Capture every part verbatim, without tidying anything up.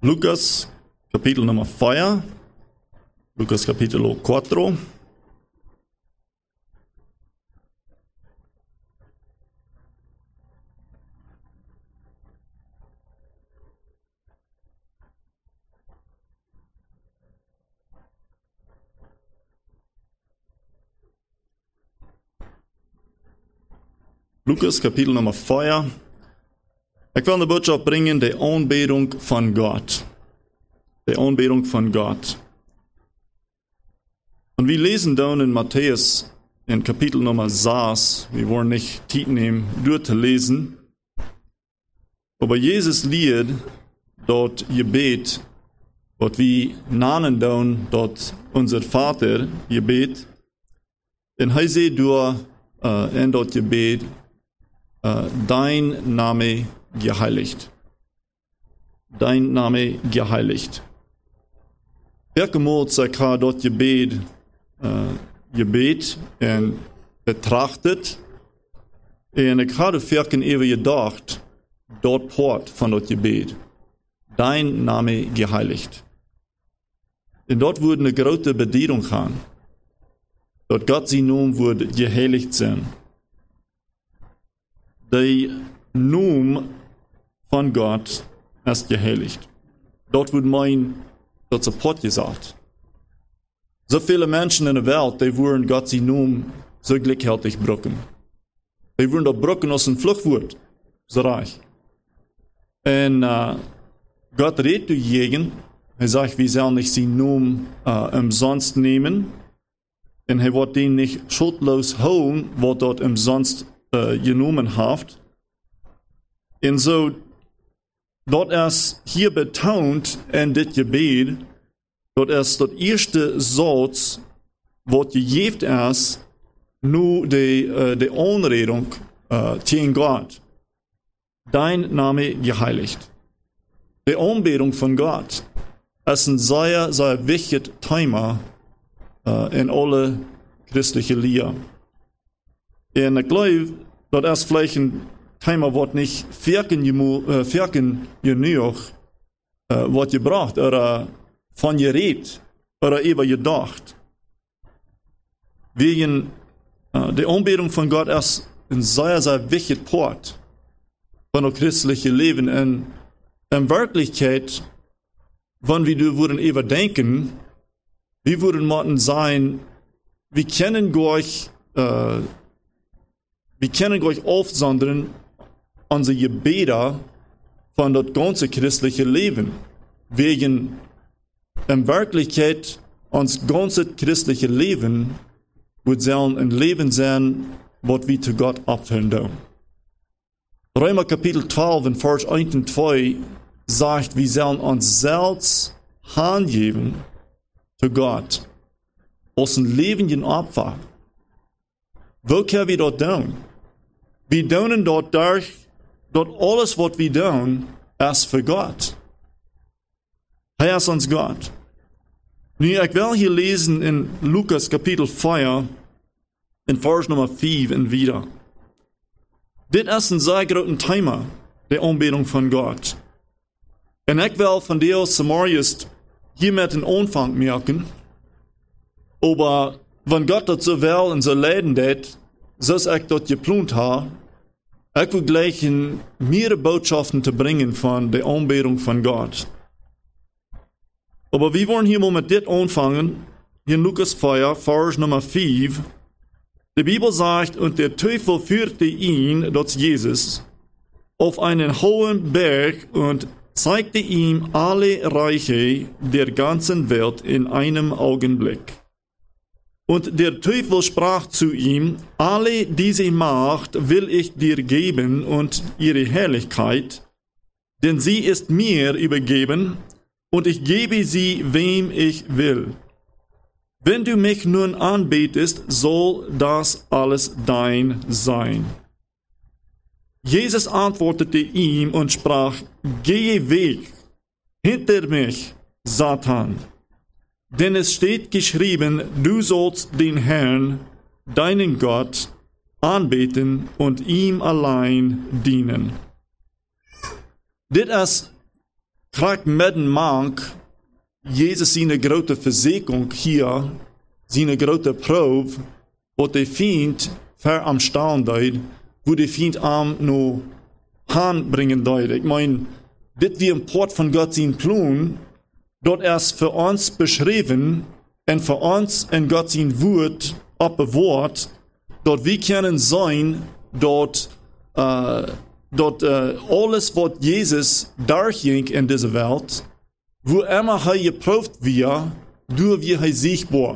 Lucas, capítulo número vier. Lucas, capítulo cuatro. Lucas, Kapitel Nummer vier. Ik wil de boodschap brengen, de aanbidung van Gott. De aanbidung van Gott. Und wir lesen dann in Matthäus, in Kapitel Nummer sechs, wir wollen nicht Zeit nehmen, durchzulesen, aber Jesus lehrt dort Gebet, dort wir nennen dann dort unser Vater Gebet, und er sagt durch äh, in dort Gebet, Uh, dein Name geheiligt. Dein Name geheiligt. Elke maal ik ga dat gebed, uh, gebed en betrachtet. En ik ga de verken even gedacht, dat poort van dat gebed. Dein Name geheiligt. En dat wordt een grote bediening gaan. Dat God zijn naam wordt geheiligd zijn. De Naam van Gott ist geheiligt. Dort wird mein, dat support gesagt. So viele Menschen in der Welt, die wollen Gott sein Namen so gleichhaltig brücken. Die wollen das brücken als ein Fluchtwort. So reich. Und uh, Gott redet zu jeden. Er sagt, wir sollen nicht seinen Namen uh, umsonst nehmen. Und er wird den nicht schuldlos holen, was dort umsonst Uh, genommen haft. Und so, dort ist hier betont in dit Gebet, dort ist das erste Satz, was gegeben ist, nur die, uh, die Anredung uh, gegen Gott. Dein Name geheiligt. Die Anbetung von Gott ist ein sehr, sehr wichtiges Thema uh, in alle christlichen Lehre. Und ich glaube, das ist vielleicht ein Thema, was nicht verken genug wird gebracht oder von geredet oder eben gedacht. Wegen äh, der Anbetung von Gott ist ein sehr, sehr wichtiger Part von dem christlichen Leben. Und in Wirklichkeit, wenn wir würden eben denken, wir würden mal sein, wir kennen Gott, äh, Wir können euch aufsondern unsere Gebete von das ganze christliche Leben. Wegen in Wirklichkeit uns ganze christliche Leben wird sollen ein Leben sein, was wir zu Gott abfüllen. Römer Kapitel zwölf in Vers eins und zwei sagt, wir sollen uns selbst hingeben zu Gott. Aus ein Leben in Opfer. Wo können wir das tun? Wir tun dort durch, dort alles, was wir tun, ist für Gott. Er ist uns Gott. Nu, ich will hier lesen in Lukas Kapitel vier, in Vers Nummer vier und wieder. Das ist ein sehr großes Thema, der Anbetung von Gott. Und ich will von dir aus zuerst hier mit den Anfang merken, aber wenn Gott das so will und so leiden wird, so ich das geplant habe, ich will gleich in mehrere Botschaften zu bringen von der Anbetung von Gott. Aber wir wollen hier mal mit dit anfangen, hier in Lukas vier, Vers Nummer vier. Die Bibel sagt, und der Teufel führte ihn, das Jesus, auf einen hohen Berg und zeigte ihm alle Reiche der ganzen Welt in einem Augenblick. Und der Teufel sprach zu ihm, alle diese Macht will ich dir geben und ihre Herrlichkeit, denn sie ist mir übergeben, und ich gebe sie, wem ich will. Wenn du mich nun anbetest, soll das alles dein sein. Jesus antwortete ihm und sprach, gehe weg, hinter mich, Satan. Denn es steht geschrieben, du sollst den Herrn, deinen Gott, anbeten und ihm allein dienen. Das ist krijgt met een mank Jezus zijn grote verzekering hier, zijn grote proef, wat hij vindt ver am staan deed, wo hij vindt am no aanbrengen deed. Ik mein, dit wie een poort van God zijn plan, dat is voor ons beschreven en voor ons in God zijn woord opbewaard, dat we kunnen zijn dat, uh, dat uh, alles wat Jezus doorging in deze wereld, wo immer hij geproefd wird, door wie hij zichtbaar.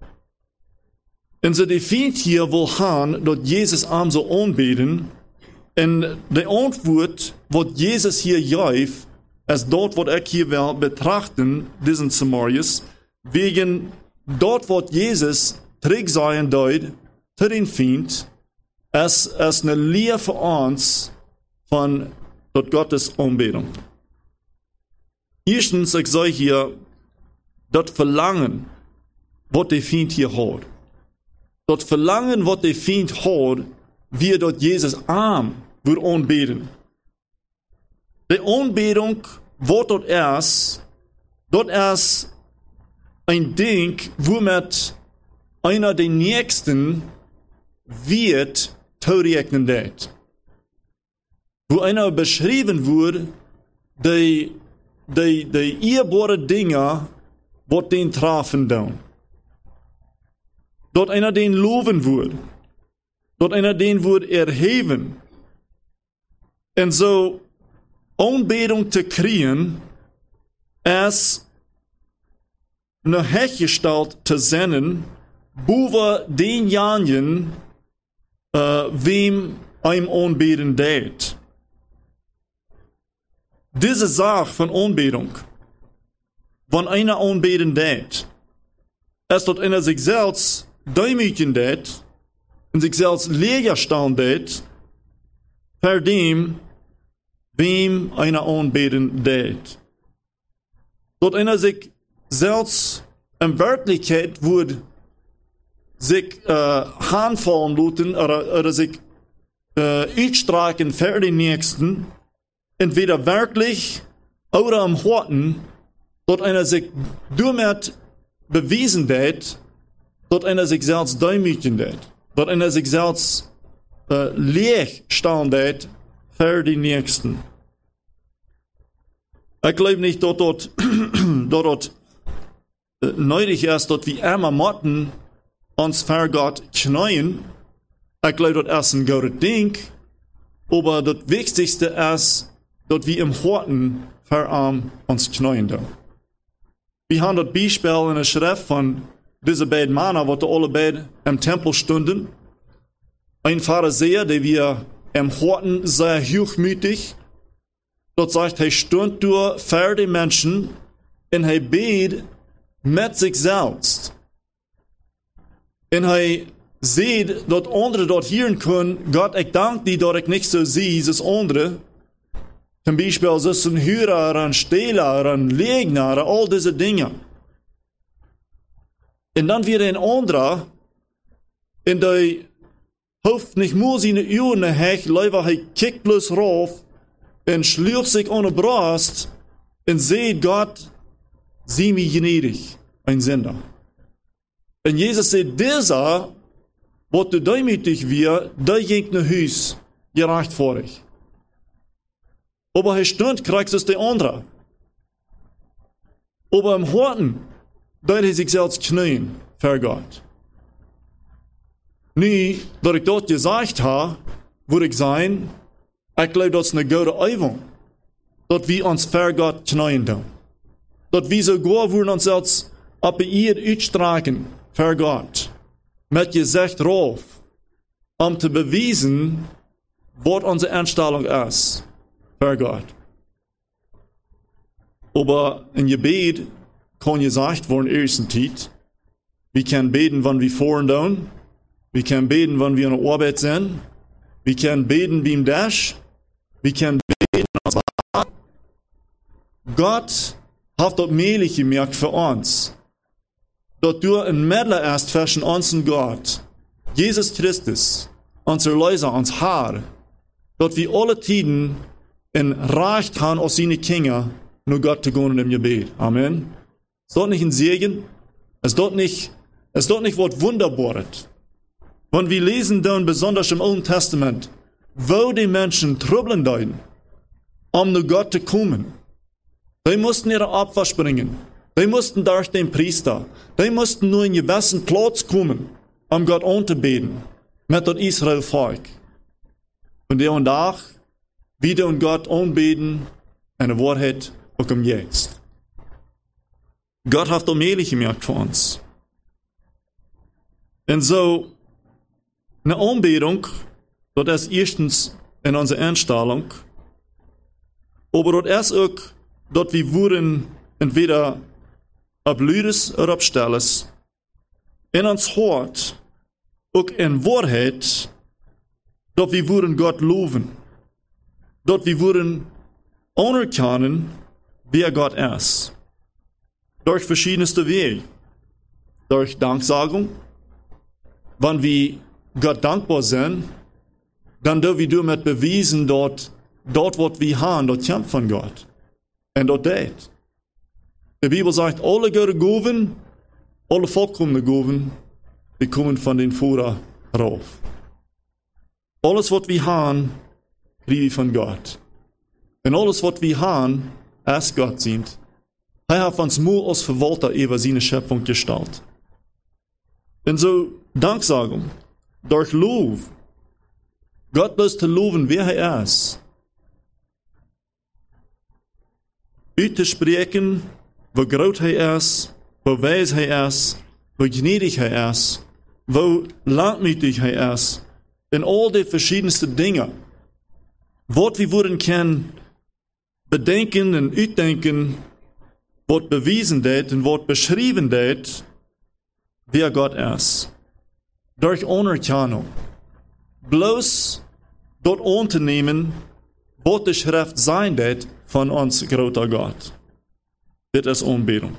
En ze so vindt hier wil gaan dat Jezus aan zou aanbidden, en de antwoord wat Jezus hier geeft, is dat wat ik hier wil betrachten, deze Samariërs, wegen dat wat Jezus terug zijn deed, te den vindt, is, is een leer voor ons van dat Gottes aanbidding. Eerstens, ik zei hier, dat verlangen, wat de vindt hier hoort. Dat verlangen, wat de vindt hoort, wie dat Jezus aan wil aanbidden. De aanbidding, wat dat is, dat is een ding, wo met einer der Nächsten wird toerekenen deed. Wo einer beschreven wordt, die de, de eerbare dingen, wat den trafen doen. Dat einer den loven wordt. Dat einer den wordt erheven. En zo, aanbidding te krijgen, is een hergesteld te zijn, boven den janjen, uh, wem hem aanbidden deed. Deze zaak van aanbidding, van einer aanbidden deed, is dat einer zichzelf duimetje deed, en zichzelf leger staan deed, voor dem, wem einer aanbidden deed. Dat einer zich zelfs in werkelijkheid wordt zich uh, aanvallen laten, oder, oder zich uh, uitstraken voor de nächsten, entweder wirklich oder am Horten, dat einer sich damit bewiesen deed, dat einer sich selbst duimetje deed, dat einer sich selbst uh, leeg staan deed voor de nächsten. Ik geloof niet dat dat, dat, dat uh, nodig is dat we immer moeten ons voor God knien. Ik geloof dat is een goede ding, maar het wichtigste is dat we im Horten voor ons knien doen. We hebben dat Beispiel in de schrift van deze beiden mannen, wat alle beiden im Tempel stonden. Ein Pharisäer, der wir im Horten sehr hochmütig, dort sagt, hij stond door voor de mensen en hij beet met zichzelf. En hij ziet dat anderen dort hieren kunnen, God, ik dank die dat ik niet zo zie als anderen. Zum Beispiel als een huurder, een steler, een leegnaar, al deze dingen. En dan weer een andere, en die hoeft niet meer zijn oren heg, liever hij kijkt plus rauf, en sluit zich aan de borst, en zegt, God, zie mij gnädig, een zender. En Jezus zegt, deze, wat du duimütig weer, die ging naar huis, gerechtvaardig. Aber hij stond, krijgt es de andere. Aber im Horten, deed hij zichzelf knien, voor God. Nu, dat ik dat gezegd heb, wil ik zijn, ik geloof dat is een goede übung, dat we ons voor God knien doen. Dat we sogar worden ons zelfs op de eer uitstrekken, voor God. Met gezicht rauf, om te bewijzen, wat onze instelling is. Für Gott. Aber in Gebet kann gesagt worden, ersten Zeit, wir können beten, wenn wir fahren down, wir können beten, wenn wir in der Arbeit sind, wir können beten beim Dash, wir können beten als Bad. Gott hat das möglich gemerkt für uns, dass du ein Mittler ist zwischen uns und Gott, Jesus Christus, unser Leiser, uns Herr, dass wir alle Tiden en recht haben als seine Kinder, nur Gott zu gehen im Gebet. Amen. Ist dort nicht ein Segen? Ist dort nicht, ist dort nicht was Wunderbares? Wenn wir lesen dann besonders im Alten Testament, wo die Menschen Trubeln deuten, um zu Gott zu kommen. Die mussten ihre Opfer bringen. Die mussten durch den Priester. Die mussten nur in einen gewissen Platz kommen, um Gott anzubeten, mit dem Israel-Volk. Und der und Tag, wieder und Gott anbeten, eine Wahrheit auch im Jetzt. Gott hat allmählich gemerkt für uns. Und so, eine Anbetung, das ist erstens in unserer Einstellung, aber das ist auch, dass wir wurden entweder ab Lüdes oder ab Stelles in uns Hort, auch in Wahrheit, dass wir wurden Gott loben, dass wir wurden anerkennen, wer Gott ist. Durch verschiedenste Wege. Durch Danksagung. Wenn wir Gott dankbar sind, dann dürfen wir damit beweisen, dort, dort, was wir haben, dort kommt von Gott. Und dort das. Die Bibel sagt, alle gute Gaben, alle vollkommene Gaben, die kommen von den Vater rauf. Alles, was wir haben, kriegen wir von Gott. Und alles, was wir haben, als Gott sind. Er hat uns nur als Verwalter über seine Schöpfung gestaltet. Und so, Danksagung, durch Lob, Gott bloß zu loben, wer er ist. Uit te spreken, wie groot hij is, wie wijs hij is, wie gnädig hij is, wie langmütig hij is, in all die verschiedenste Dinge. Wat wir worden können bedenken und uitdenken, wat bewiesen deed und wat beschrieben deed, wer Gott ist. Durch Anerkennung. Bloß dort anzunehmen, was die Schrift sein deed von uns großer Gott. Das ist Anbetung.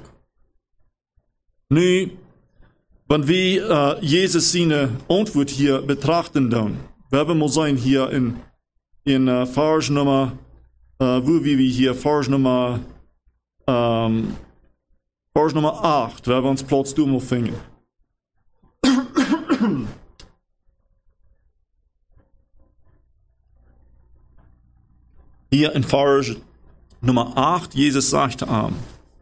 Nu, wenn wir uh, Jesus seine Antwort hier betrachten, dann werden wir sein hier in, in uh, Vers Nummer, uh, wo wir hier, Vers Nummer, um, Vers Nummer acht, werden wir uns Platz tun finden. Hier in Vers Nummer acht, Jesus sagte ihm,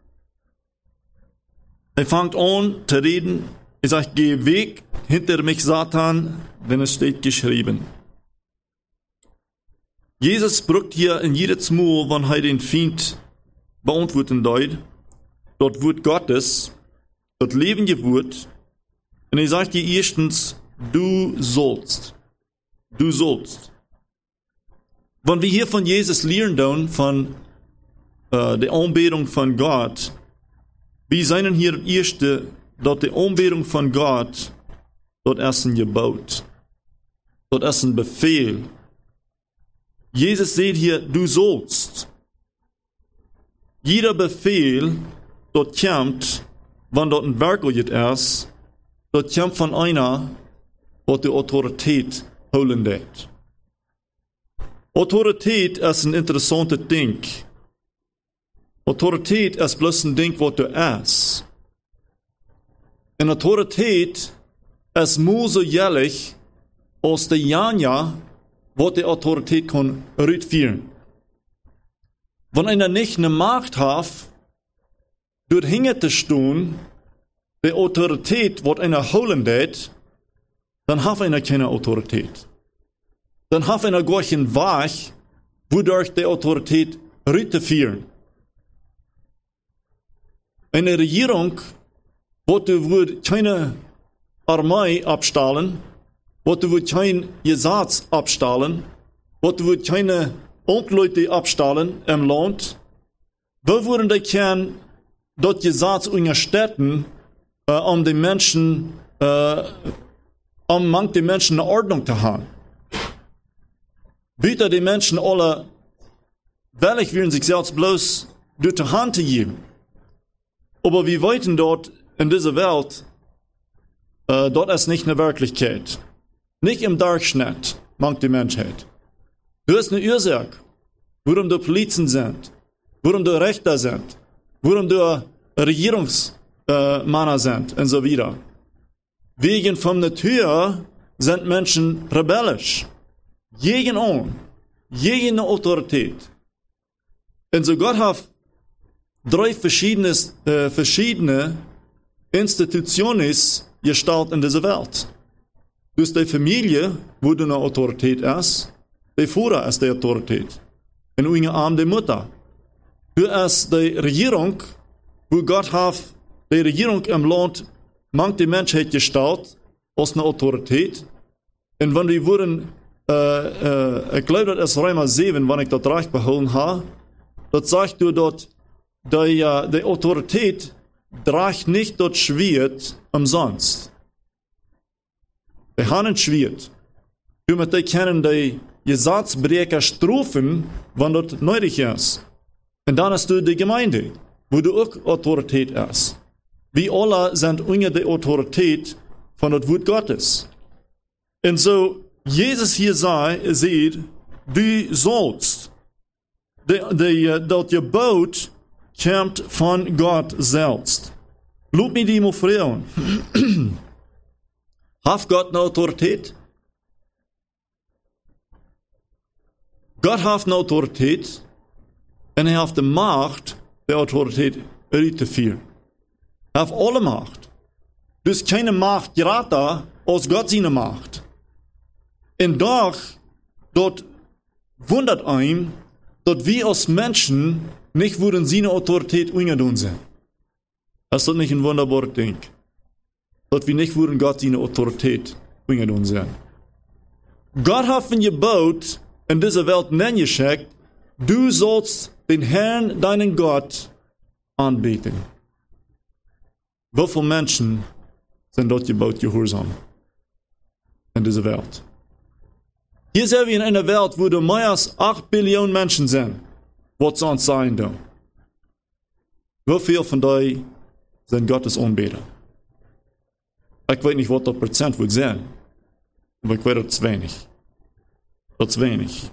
er fängt an zu reden, er sagt, geh weg hinter mich, Satan, denn es steht geschrieben. Jesus brückt hier in jedes Mal, wenn er den Feind beantworten deut, dort Wort Gottes, dort lebende Wort, und er sagt dir erstens, du sollst, du sollst. Wenn wir hier von Jesus lernen, von äh, der Anbetung von Gott, wir seien hier erste, dort die Anbetung von Gott, dort ist ein Gebot, dort ist ein Befehl. Jesus sagt hier, du sollst. Jeder Befehl, dort kommt, wenn dort ein Werklichkeit ist, dort kommt von einer, was die Autorität holen wird. Autorität ist ein interessantes Ding. Autorität ist bloß ein Ding, was du ist. Und Autorität ist nur so jährlich, als der Janja, was die Autorität kann rückführen. Wenn einer nicht eine Macht hat, dort hinter zu stehen, die Autorität, was einer holen wird, dann hat einer keine Autorität. Dann hat einer gar keinen Weg, wodurch die Autorität rückzuführen. Eine Regierung, wo du würd keine Armee abstahlen, wo du würd kein Gesetz abstahlen, wo du würd keine Leute abstahlen im Land, wo würden die können dort Gesetz unterstützen, äh, um den Menschen, äh, um manche Menschen eine Ordnung zu haben. Bitte die Menschen alle, welch würden sich selbst bloß durch die Hand geben. Aber wir weiten dort in dieser Welt, äh, dort ist nicht eine Wirklichkeit. Nicht im Durchschnitt, mangt die Menschheit. Du hast eine Ursache, warum die Polizien sind. Warum du Rechter sind. Warum du Regierungsmänner sind und so weiter. Wegen von Natur sind Menschen rebellisch. Gegen uns. Gegen eine Autorität. Und so Gott hat drei verschiedene, äh, verschiedene Institutionen gestaltet in dieser Welt. Du hast die Familie, wo du eine Autorität ist. Der Führer ist die Autorität. Und unser Arm die Mutter. Du hast die Regierung, wo Gott hat die Regierung im Land manche Menschheit gestaltet als eine Autorität. Und wenn wir wurden, äh, äh, ich glaube, das ist Römer sieben, wenn ich das recht behalten habe, das sagt du dort, die, uh, die Autorität trägt nicht das Schwert umsonst. Die haben ein Schwert. Damit die können die Gesetzbrecher strafen, wenn das nötig ist. Und dann hast du die Gemeinde, wo du auch Autorität hast. Wir alle sind unter der Autorität von das Wort Gottes. Und so, Jesus hier sei, sieht, du sollst. Das Gebot kommt von Gott selbst. Lob mir die mal fragen. Hat Gott eine Autorität? Gott hat eine Autorität und er hat die Macht, die Autorität auszuführen. Er hat alle Macht. Dus keine Macht greater als Gott seine Macht. Und doch, dort wundert einem, dass wir als Menschen nicht würden seine Autorität ungedoen sind. Das ist nicht ein wunderbares Ding. Dass wir nicht würden Gott seine Autorität ungedoen sind. Gott hat ein Gebot in dieser Welt hingeschickt, du sollst den Herrn, deinen Gott, anbeten. Wie viele Menschen sind dort Gebot gehorsam in dieser Welt? Hier sind wir in einer Welt, wo du mehr als acht Billionen Menschen sind. Was soll es sein da? Wie viele von euch sind Gottes Anbeter? Ich weiß nicht, was das Prozent wird sein. Aber ich weiß, das ist wenig. Das ist wenig.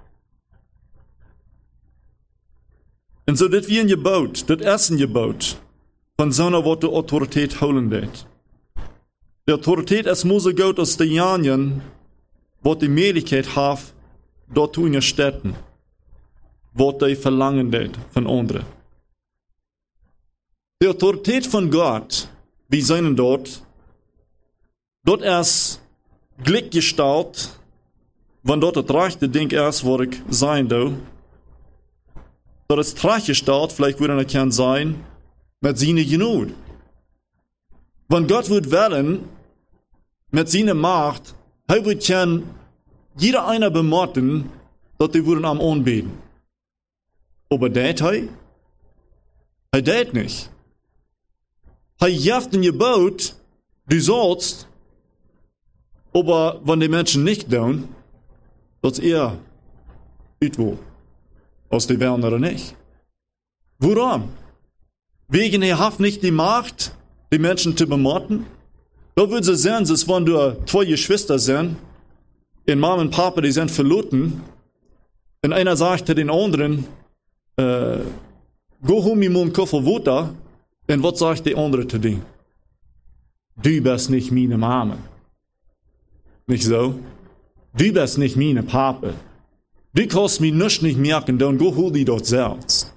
Und so, das wie ein Gebot, das erste Gebot, von so einer, was die Autorität holen wird. Die Autorität ist nur so gut als diejenigen, was die Möglichkeit haben, dort zu unterstützen, was die verlangen wird von anderen. Die Autorität von Gott, wir sehen dort, dort ist gleichgestellt, wenn dort das rechte Ding ist, wo ich sein darf. Dort ist gleichgestellt, vielleicht würde er kann sein, mit seiner Genug. Wenn Gott wird wählen, mit seiner Macht, er wird kann jeder einer bemotten, dass die würden am anbeten. Aber das er? Er das nicht. Er gibt ein Gebot, du sollst, aber wenn die Menschen nicht tun, dass er irgendwo aus der Welt oder nicht. Warum? Wegen er hat nicht die Macht, die Menschen zu bemotten. Da würde sie sehen, dass wenn du zwei Geschwister sind, und Mama und Papa, die sind verloren, und einer sagt zu den anderen, äh, go hol mir mal einen Koffer Wasser, und was sagt der andere zu dem? Du bist nicht meine Mama. Nicht so? Du bist nicht meine Papa. Du kannst mir nichts nicht merken, dann go hol die dort selbst.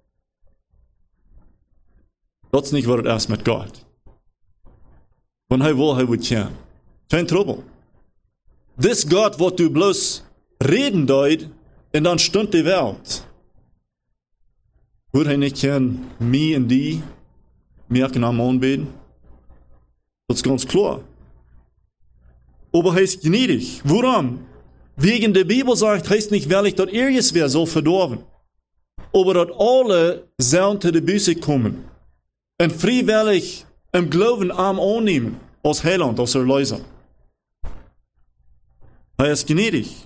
Das ist nicht, was es ist mit Gott. Wenn er will, er wird können. Kein Trouble. Das Gott, was du bloß reden deut, und dann stund die Welt. Wird er nicht können, mich und die merken am Anbeten? Das ist ganz klar. Aber er ist gnädig. Warum? Wegen der Bibel sagt, heißt nicht wirklich, dass irgendwer soll verdorben. Aber dass alle sollen zu der Buße kommen. Und freiwillig im Glauben am annehmen, als Heiland, als Erlöser. Er ist gnädig.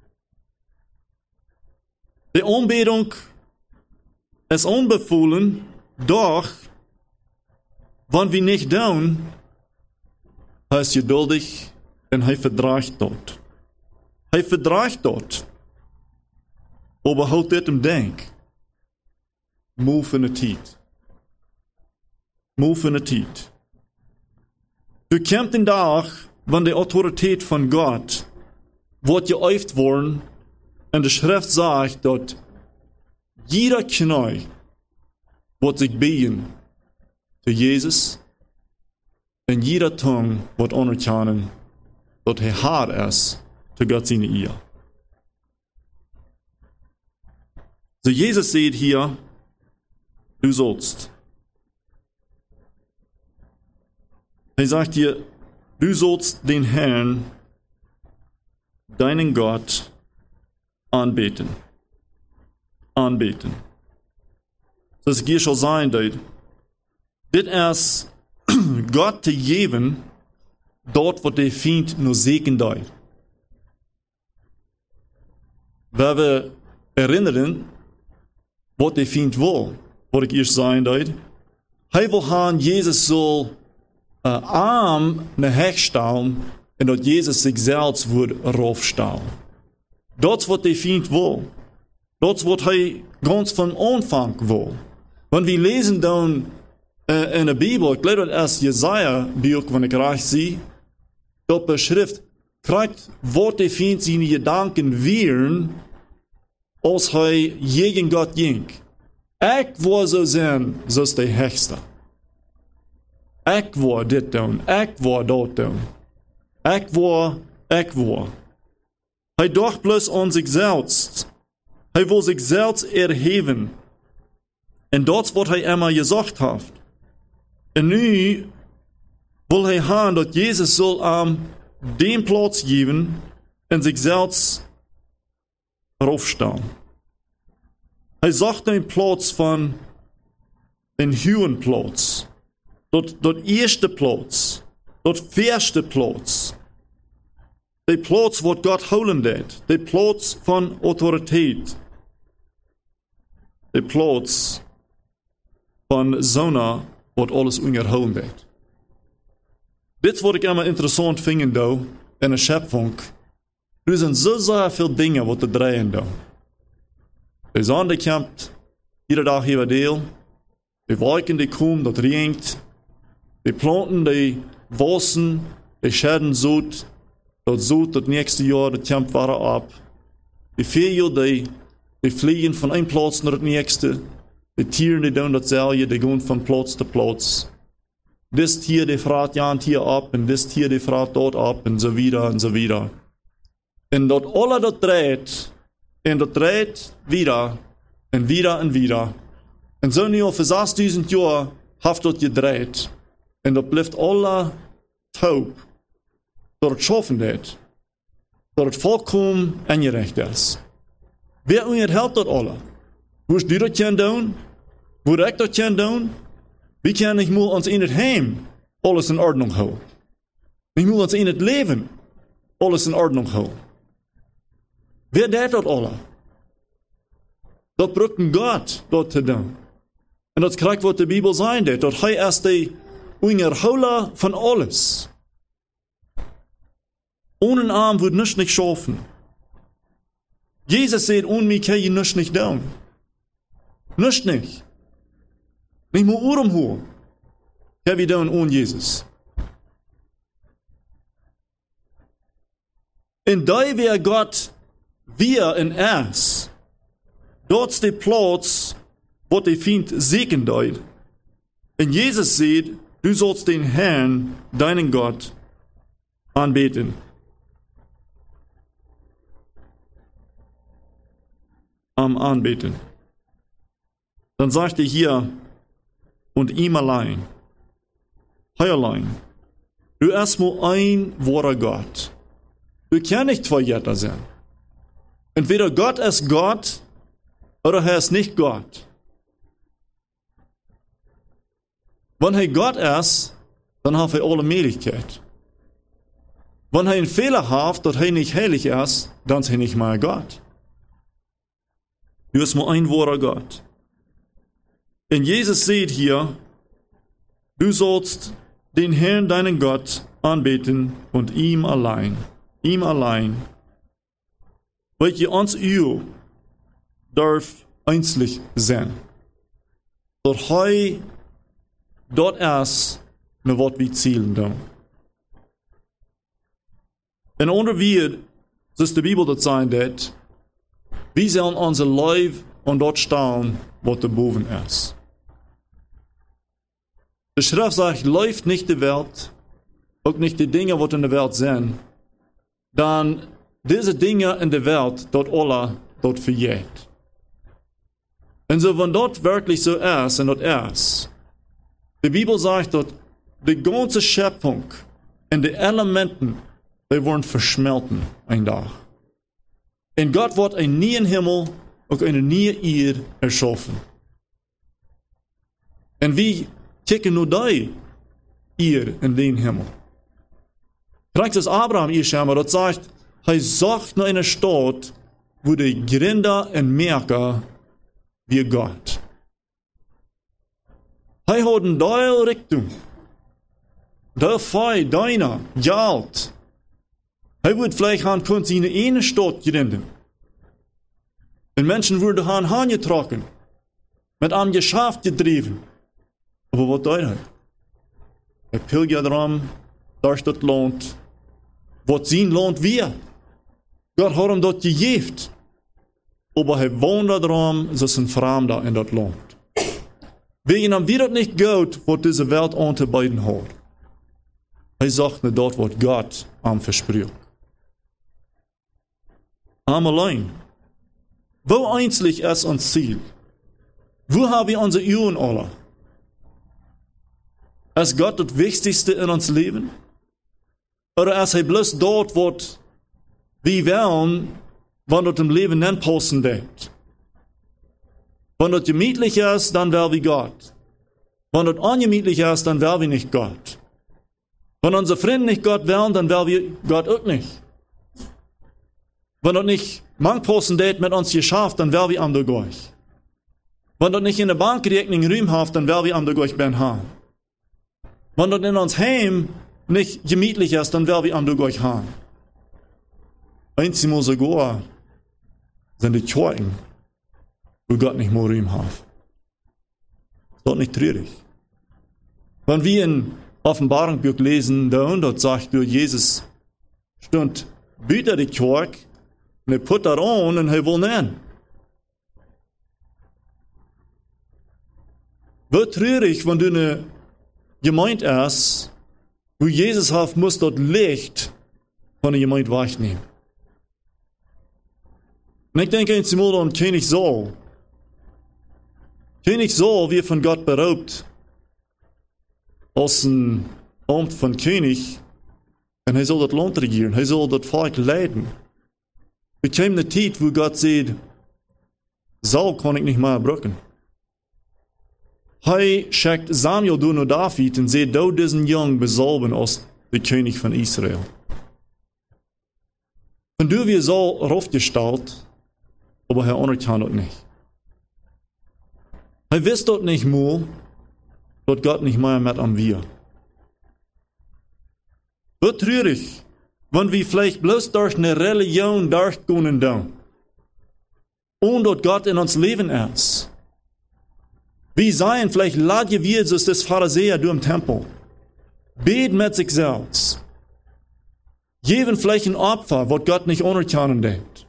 Die Anbetung ist unbefohlen, doch, wenn wir nicht tun, er ist geduldig und er verdraagt dort. Er verdraagt dort. Aber halt dit im Denk. moe van de tijd. Moe van de tijd. Du komt den dag, wanneer de autoriteit van God wordt geüft worden en de schrift zegt dat jeder knie wordt zich biegen te Jezus en jeder tong wordt onderkennen dat hij haar is te God zijn eer. So Jesus sagt hier, du sollst. Er sagt hier, du sollst den Herrn, deinen Gott, anbeten. Anbeten. Das geht schon sein, dat dit is Gott te geven, dort wo der Feind nur segen deut. Weil wir erinnern, wat der Feind will, wat ik eerst zijn deut. Hij wil gaan, Jesus soll uh, arm naar hek staan en dat Jezus zichzelf wordt raufstaan. Dat is wat der Feind wil. Dat is wat hij ganz van aanvang wil. Want we lezen dan uh, in de Bijbel, ik geloof dat als Jesaja boek, wanneer ik recht zie, dat beschrift krijgt wat der Feind zijn gedanken weer, als hij gegen God ging. Ik wil zo zijn, zoals de hekste. Ik wil dit doen, ik wil dat doen. Ik wil, ik wil. Hij dacht bloos aan zichzelf. Hij wil zichzelf erheven. En dat is wat hij immer gezegd heeft. En nu wil hij gaan dat Jezus zal aan den plaats geven en zichzelf raufstaan. Hij zag een plaats van een huwenplaats. Dat, dat eerste plaats. Dat eerste plaats. De plaats wat God holen deed. De plaats van autoriteit. De plaats van zona wat alles onderhouden deed. Dit wat ik immer interessant vind do, in een schöpfung. Er zijn zo zeer veel dingen wat te draaien do. De zon die komt, iedere dag hier deel. De wolken die komen, dat regent. De planten die wassen, die schäden zoet. Dat zoet dat nächste jaar, dat komt weer op. De vogels die, die vliegen van een plaats naar het nächste. De tieren die doen datzelfde, die gaan van plaats te plaats. Dit tier die vraagt ja hier op, en dit tier die vraagt dort op, en zo wieder, en zo wieder. En dat alle dat draait, en dat draait wieder, en wieder, en wieder. En zo nu al voor zesduizend jaar heeft dat gedraaid. En dat blijft alle taub. Dat het schaffen deed. Dat het volkomen ingerecht is. Wie onderhoudt dat alle? Hoe is die dat kan doen? Hoe ik dat kan doen? Wie kan ik moet ons in het heim alles in ordnung houden? Ik moet ons in het leven alles in ordnung houden. Wie deed dat alle? Dat brukte God dat te doen. En dat krijgt wat de Bijbel zijn deed. Dat hij is de onderhouder van alles. Ohne arm wordt niets niet schaffen. Jezus zei, ohne mij kan je niets niet doen. Niets niet. Niet meer oren horen. Kan je doen ohne Jezus. En daar waar God weer in is, dat is de plaats wat de Feind zegen deed. En Jezus zegt, du sollst den Herrn, deinen Gott, anbeten. Am Anbeten. Dann sagt er hier, und ihm allein, hij allein, du erst nur ein wahrer Gott. Du kannst nicht zwei Götter sein. Entweder Gott ist Gott, oder er ist nicht Gott. Wenn er Gott ist, dann hat er alle Möglichkeit. Wenn er einen Fehler hat, dass er nicht heilig ist, dann ist er nicht mal Gott. Du bist nur ein wahrer Gott. Und Jesus sagt hier, du sollst den Herrn, deinen Gott, anbeten und ihm allein, ihm allein. Welche uns ihr darf einzig sein. dat hij dat is naar wat we zielen doen. En onder wie, zoals de Bibel dat zijn dat, wie zullen onze lijf aan dat staan wat er boven is. De schrift zegt, leeft niet de wereld, ook niet de dingen wat in de wereld zijn, dan deze dingen in de wereld, dat alle, dat vergeet. En zo, wenn dat wirklich so ist, en dat is, de Bibel zegt dat de ganze Schöpfung en de elementen, die worden verschmelten een dag. En God wordt een nieuwe hemel, ook een nieuwe eer erschaffen. En wie kijken naar die eer in den hemel? Krijgt als Abraham hier scheinbar, dat zegt, hij zocht naar een stad, wo de Gründer en Merker wie Gott. Hij had een duidelijke richting. Daar fei, deiner, Geld. Hij wordt vielleicht gaan kunnen zijn ene stad gründen. En mensen worden gaan aangetrokken. Met aan Geschäft gedreven. Aber wat deed hij? Hij pilgert erom, daar dat land. Wat zijn land weer? God had hem dat gegeven. Aber hij woonde erom, zoals een vreemde in dat land. Wegen hem wie dat niet goed, wat deze wereld aan te bieden had. Hij zag naar dat wat God hem verspreekt. Am allein. Wo einzig ist ons Ziel? Wo haben wir unsere Uhren alle? Ist Gott das Wichtigste in ons Leben? Oder ist er bloß dort, was wir wollen, wenn das im Leben nicht passen wird? Wenn das gemütlich ist, dann will wir Gott. Wenn das ungemütlich ist, dann will wir nicht Gott. Wenn unsere Freunde nicht Gott wollen, dann will wir Gott auch nicht. Wenn das nicht mangpassen wird mit uns geschafft, dann will wir am durch. Wenn das nicht in der Bankrechnung Rühm hat, dann will wir am durch ben haben. Wenn das in uns Heim nicht gemütlich ist, dann will wir am durch haben. Einzig sogar sind die Kirchen, wo Gott nicht mehr Rühm hat. Ist das nicht traurig? Wenn wir in Offenbarungsbuch lesen, da dort sagt, durch Jesus stund büter die Kirche, und er put dat aan en hij wil niet. Wat treurig, wenn du eine Gemeinde ist, wo Jesus hat, muss das Licht von der Gemeinde wegnehmen. Und ich denke einmal an König Saul. König Saul wird von Gott beraubt als ein Amt von König und er soll das Land regieren, er soll das Volk leiden. Es kam eine Zeit, wo Gott sagt, Saul kann ich nicht mehr brücken. Er schickt Samuel durch nach David und sagt, du diesen Jungen besalben als der König von Israel. Und du wirst Saul aufgestellt, aber er anerkennt das nicht. Er wisst dort nicht mehr, dass Gott nicht mehr mit am wir. Wird traurig, wenn wir vielleicht bloß durch eine Religion durchgehen dann. Und dass Gott in uns Leben ist. Wir seien vielleicht ladje wir, so ist das Pharisäer du im Tempel. Beten mit sich selbst. Geben vielleicht ein Opfer, was Gott nicht anerkennen wird.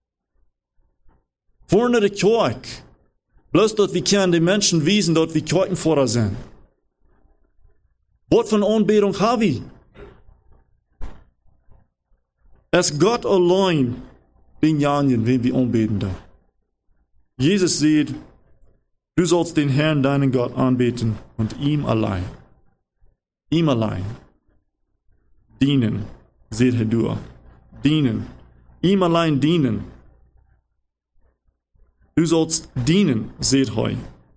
Vorne der Kirche. Bloß dort, wir können den Menschen wiesen, dort wir Kirchenfahrer sind. Was von Anbetung haben wir? Es ist Gott allein, den Janien, wen wir anbeten da. Jesus sagt, du sollst den Herrn, deinen Gott, anbeten und ihm allein. Ihm allein. Dienen, seht ihr du. Dienen. Ihm allein dienen. Du sollst dienen, seht ihr.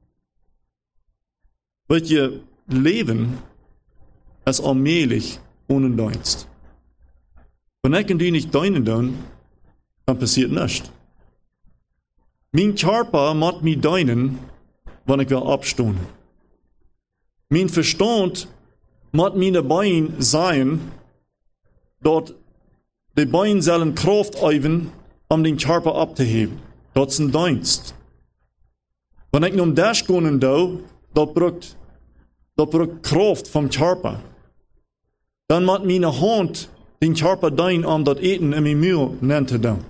Welche Leben ist allmählich ohne Dienst. Wenn ich und die nicht dienen tun, dann passiert nichts. Mein Körper muss mich dienen, wenn ich will abstehen. Mein Verstand muss meine Beine sein, dort die Beine sollen Kraft üben, um den Körper abzuheben. Das ist ein Dienst. Wenn ich nun das können do, dat braucht, dat braucht Kraft vom Körper. Dann macht meine Hand den Körper dein, um das Eten in mein Mühl nennt zu tun.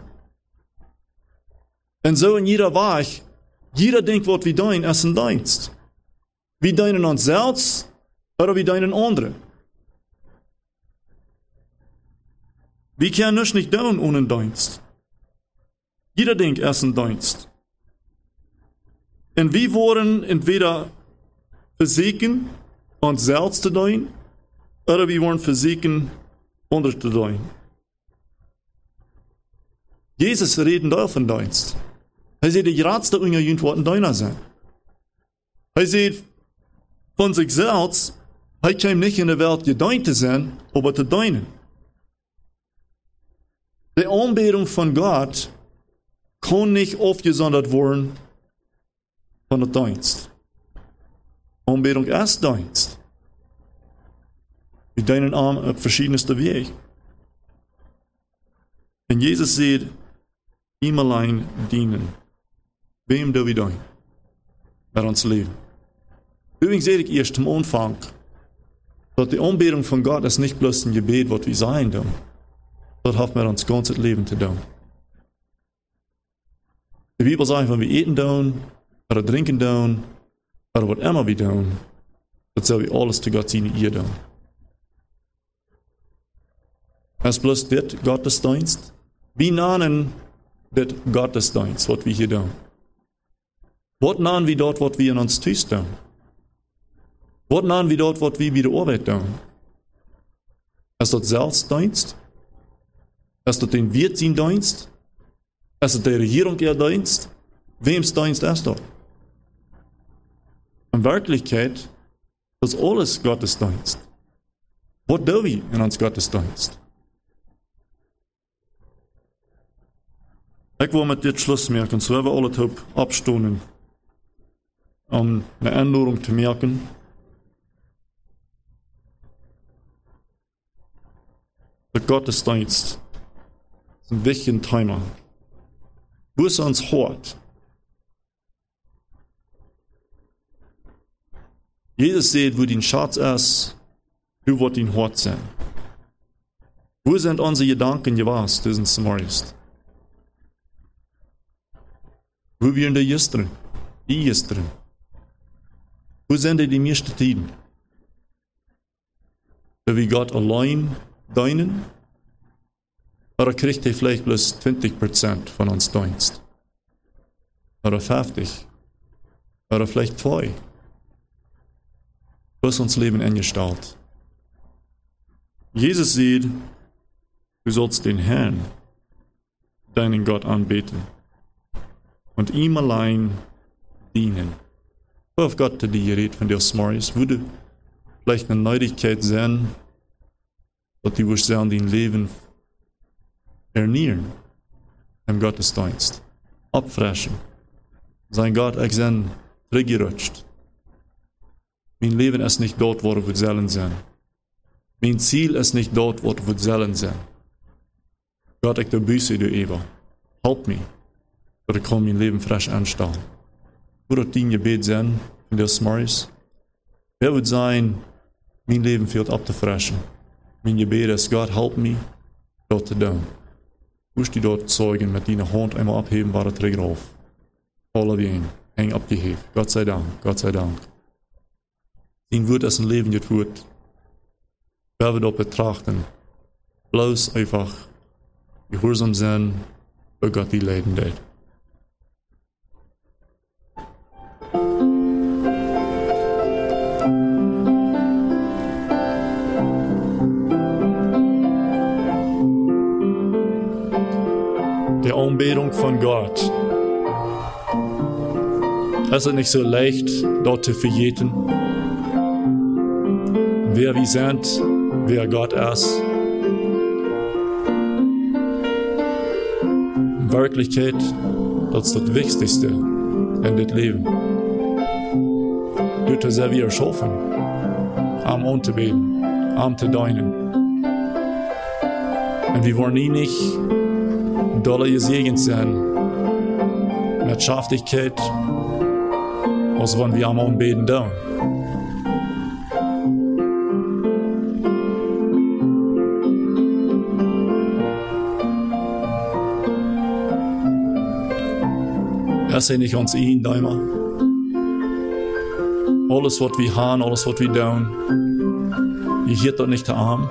Und so in jeder Weg, jeder denkt, was wir dein, ist ein Dienst. Wir dienen uns selbst, oder wir dienen andere. Wir können uns nicht tun ohne Dienst. Jeder denkt, es ist ein Dienst. Und wir wollen entweder versuchen, uns selbst zu dienen, oder wir wollen versuchen, andere zu dienen. Jesus redet da von Dienst. Er sagt, die Ratste unter Jünd wollten Diener sein. Er sagt, von sich selbst, er kam nicht in der Welt gedient zu sein, aber zu dienen. Die Anbetung von Gott kann nicht aufgesondert werden von der Dienst. Anbetung ist Dienst. Wir dienen an auf verschiedenste Wege. Und Jesus sagt, ihm allein dienen. Wem do wir dienen? Bei uns Leben. Übrigens sehe ich erst am Anfang, dass die Anbetung von Gott ist nicht bloß ein Gebet, was wir sein tun. Das hat mir uns ganzes Leben zu tun. Die Bibel sagt, wenn wir essen tun, oder trinken tun, oder was immer wir tun, das soll wir alles zu Gott sein, ihr tun. Es ist bloß das Gottesdienst. Wir nennen das Gottesdienst, was wir hier tun. Was nennen wir dort, was wir in uns tun? Was nennen wir dort, was wir bei der Arbeit tun? Ist das Selbstdienst? Ist das den Wirtdienst? Ist das der Regierung ihr Dienst? Wems Dienst ist das? In Wirklichkeit ist alles Gottesdienst. Was tun wir in uns Gottesdienst? Ich will mit dir Schluss merken, so wir alle top abstoßen, um eine Änderung zu merken. Der Gottesdienst ist ein wichtiger Thema. Wo es uns hört. Jesus sieht, wo dein Schatz ist, wo wird dein Hort sein. Wo sind unsere Gedanken gewesen, diesen Samarist? Wo wir in der Gestern, die Gestern. Wo sind die meisten Tiden? Da wir Gott allein dienen? Oder kriegt er vielleicht bloß zwanzig Prozent von uns Dienst? Oder fünfzig? Oder vielleicht zwei? Was uns Leben eingestellt. Jesus sieht, du sollst den Herrn, deinen Gott anbeten und ihm allein dienen. Auf Gott hat die geredet von dir Smarties, würde vielleicht eine Neuigkeit sein, dass die wirst sein, dein Leben ernähren im Gottesdienst, abfrischen. Sein Gott, ich bin zurückgerutscht. Mein Leben ist nicht dort, wo es sollen sein. Mein Ziel ist nicht dort, wo es sollen sein. Gott, ich büße dir Eva. Help me, dass ich mein Leben frisch anstellen. Würde dein Gebet sein, von der Smarties? Wer wird sein, mein Leben fehlt abzufrischen? Mein Gebet ist, Gott, help me, dort zu tun. Du musst die dort zeugen, mit deiner Hand einmal abheben, war der Träger auf. Alle wie ein, häng abgehebt. Gott sei Dank, Gott sei Dank. Sein Wort ist ein Leben geführt. Wer wir dort betrachten, bloß einfach gehorsam sein, wo Gott die Leben tät. Die Anbetung von Gott. Es ist nicht so leicht, dort zu vergeten, wer wir sind, wer Gott ist. In Wirklichkeit, das ist das Wichtigste in das Leben. Du zu sehr wieder schaffen, am anzubeten, am zu dienen. Und wir wollen nie nicht dolle gesegnet sein mit Schaftigkeit, als wenn wir am Anbeten da. Er sei nicht uns ihn, Daimer. Alles, was wir haben, alles, was wir tun, ihr hielt dort nicht der Arm.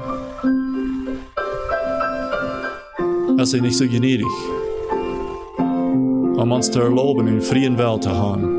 Er sei nicht so gnädig, um uns zu erlauben, in freien Welt zu haben.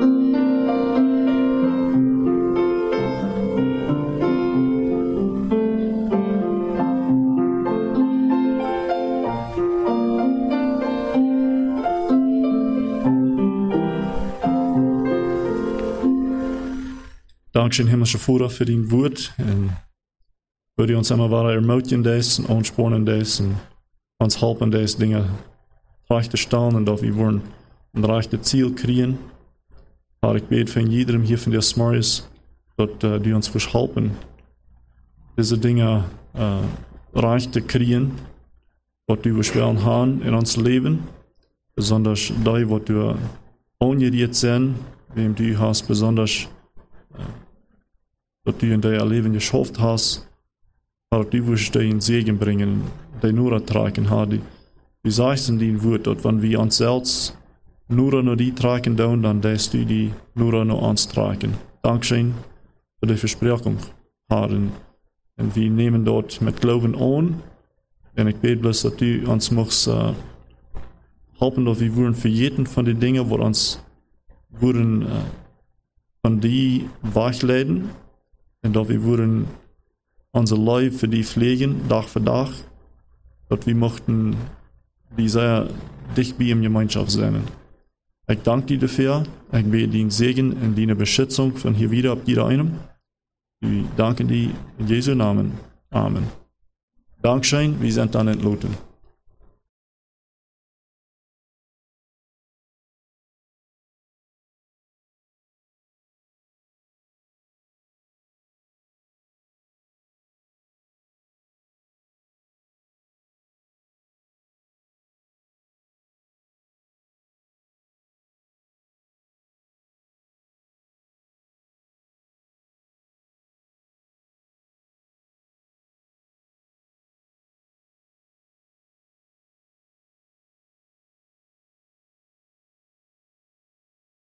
Dankeschön, himmlischer Vater, für dein Wort. Und würde uns immer weiter ermutigen, das und anspornen, das und uns helfen, das Dinge reich zu stellen und dass wir wollen ein reiches Ziel kriegen. Herr, ich bete von jedem hier von der Smarties, dass uh, die uns helfen, diese Dinge uh, reich zu kriegen, was du wollen haben in unserem Leben, besonders die, was du ungeriert sind, wem du hast, besonders uh, dass du in dein Leben geschafft hast, aber du wirst dir in Segen bringen, die nur ertragen haben. Du sagst in dein Wort, dass wenn wir uns selbst nur noch die tragen, dann darfst du die nur noch uns tragen. Dankeschön für die Versprechung, Herr. Und wir nehmen dort mit Glauben an. Und ich bete bloß, dass du uns machst, äh, helfen, dass wir wollen für jeden von den Dingen, die uns würden, äh, von die wegleiten. Und dass wir würden unser Leben für die pflegen, Tag für Tag, dass wir möchten, die sehr dicht bei ihm Gemeinschaft sein. Ich danke dir dafür, ich bete den Segen und deine Beschützung von hier wieder ab jeder einem. Ich danke dir in Jesu Namen. Amen. Dankeschön, wir sind dann entlassen.